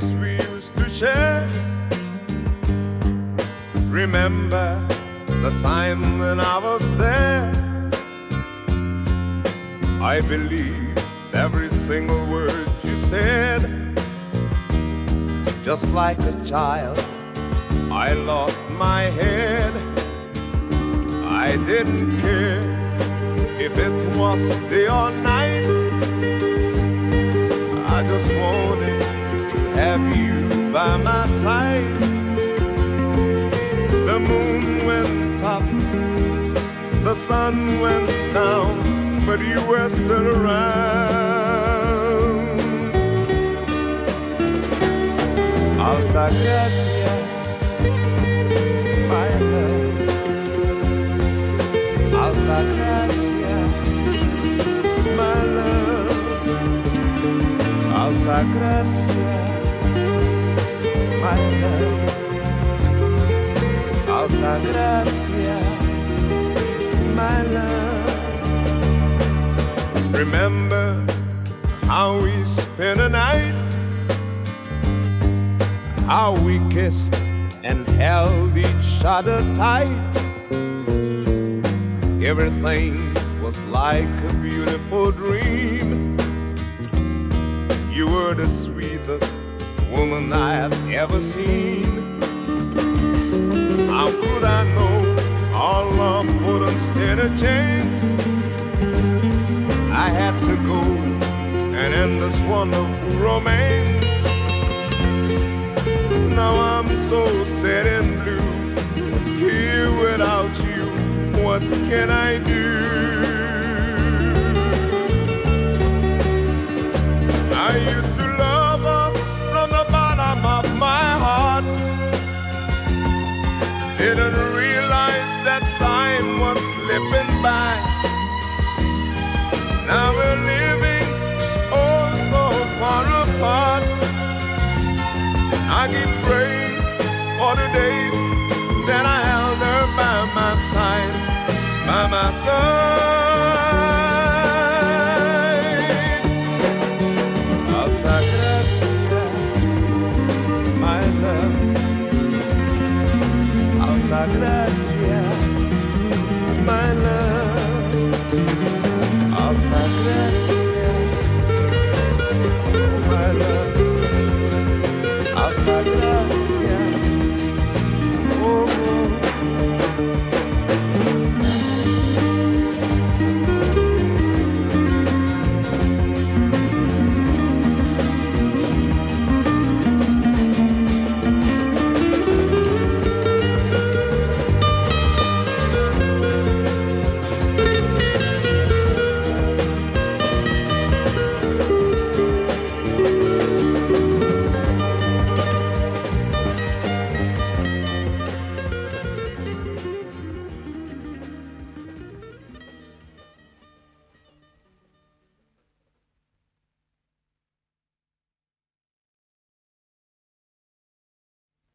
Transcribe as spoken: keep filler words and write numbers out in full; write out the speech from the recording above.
memories we used to share. Remember the time when I was there. I believe every single word you said. Just like a child, I lost my head. I didn't care if it was day or night. I just wanted to have you by my side. The moon went up, the sun went down, but you were still around. Altagracia, my love. Altagracia, my love. Altagracia, my love. Altagracia, my love. Remember how we spent a night, how we kissed and held each other tight. Everything was like a beautiful dream. You were the sweetest woman I have ever seen. How could I know our love wouldn't stand a chance? I had to go and end this wonderful romance. Now I'm so sad and blue, here without you, what can I do? I used to love her from the bottom of my heart. Didn't realize that time was slipping by. Now we're living oh so far apart. I keep praying for the days that I held her by my side, by my side. Altagracia, my love. Altagracia, my love. Altagracia, my love. Altagracia.